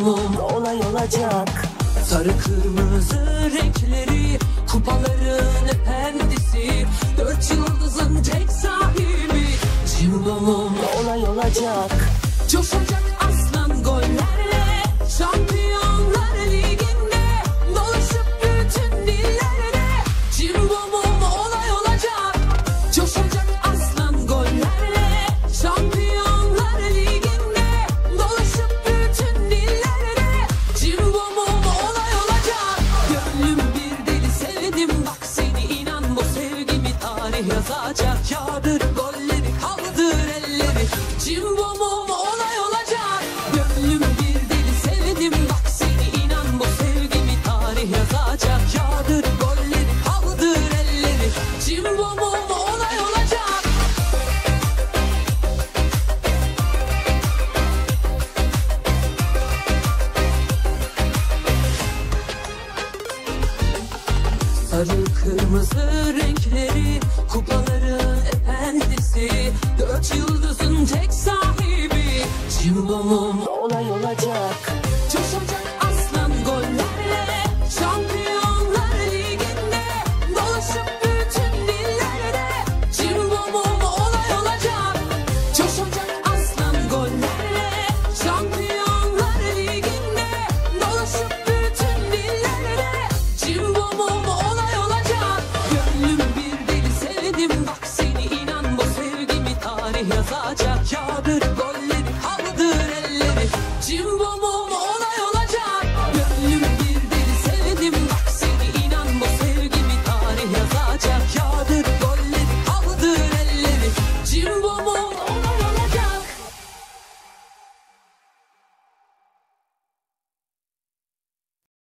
Cimbomum olay olacak. Sarı kırmızı renkleri, kupaların efendisi, 4 yıldızın tek sahibi. Cimbomum olay olacak. Coşacak aslan gollerle, Şampiyonlar Ligi'nde dolaşıp bütün dillerde. Cimbomum olay olacak. Coşacak aslan gollerle, Şampiyonlar Ligi'nde dolaşıp bütün dillerde. Cimbomum olay olacak. Gönlüm bir deli sevdim bak seni, inan bu sevgimi tarih yazacak. Yağdır golleri, kaldır elleri, Cimbomum olay olacak. Gönlüm bir deli sevdim bak seni, inan bu sevgimi tarih yazacak. Yağdır golleri, kaldır elleri, Cimbomum olay olacak. Sarı kırmızı renkleri, kupaların efendisi, 4 yıldızın tek sahibi. Cimbomum olay olacak. Coşacak aslan gollerle, Şampiyonlar Ligi'nde dolaşıp bütün dillerde. Cimbomum olay olacak. Coşacak aslan gollerle, Şampiyonlar Ligi'nde dolaşıp bütün dillerde. Cimbomum olay olacak. Gönlüm bir deli sevdim bak seni, inan bu sevgimi tarih yazacak. Yağdır